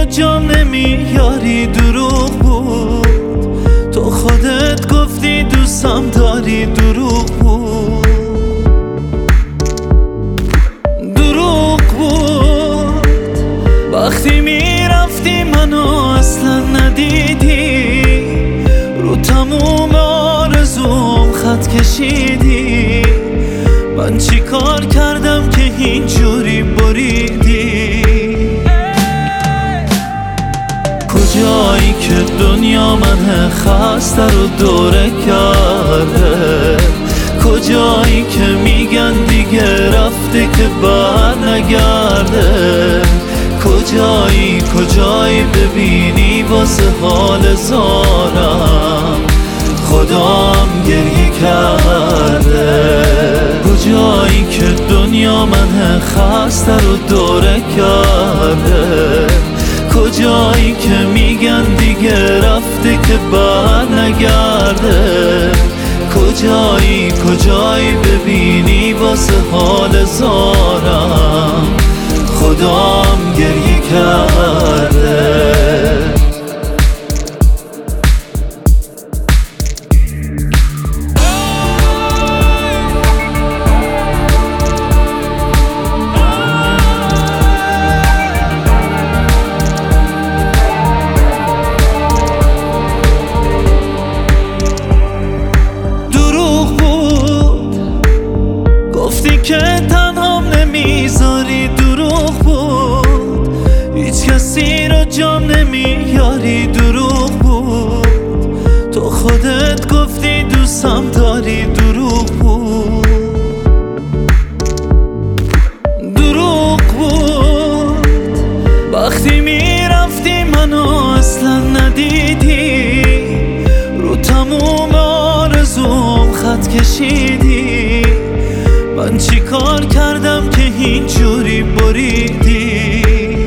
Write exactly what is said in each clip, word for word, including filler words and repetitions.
جام نمیاری دروغ بود. تو خودت گفتی دوستم داری دروغ بود. دروغ بود وقتی میرفتی منو اصلا ندیدی، رو تموم آرزوم خط کشیدی. من چی کار کردم که اینجوری بریدی؟ کجایی که دنیا من خسته رو دوره کرده؟ کجایی که میگن دیگه رفته که بر نگرده؟ کجایی کجایی ببینی واسه حال زارم خدام گریه کرده؟ کجایی که دنیا من خسته رو دوره کرده؟ کجایی که میگن دیگه رفته که بر نگرده؟ کجایی کجایی ببینی واسه حال زارم خدام گریه کرده؟ که تنهام نمیذاری دروغ بود. هیچ کسی رو جام نمیاری دروغ بود. تو خودت گفتی دوستم داری دروغ بود. دروغ بود وقتی میرفتی منو اصلا ندیدی، رو تموم آرزوم خط کشیدی. من چی کار کردم که اینجوری بریدی؟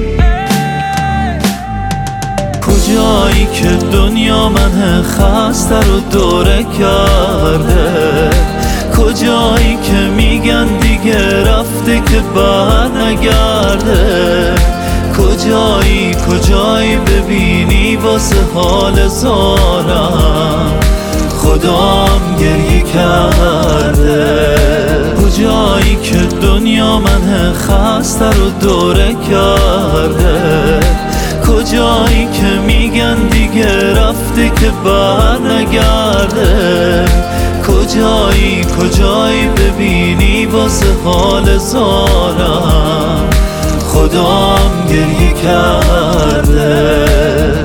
کجایی که دنیا من خسته رو دوره کرده؟ کجایی که میگن دیگه رفته که بر نگرده؟ کجایی کجایی ببینی واسه حال زارم خدام گریه کرده؟ کجایی که دنیا من خسته رو دوره کرده؟ کجایی که میگن دیگه رفته که بر نگرده؟ کجایی کجایی ببینی واسه حال زارم خدام گریه کرده؟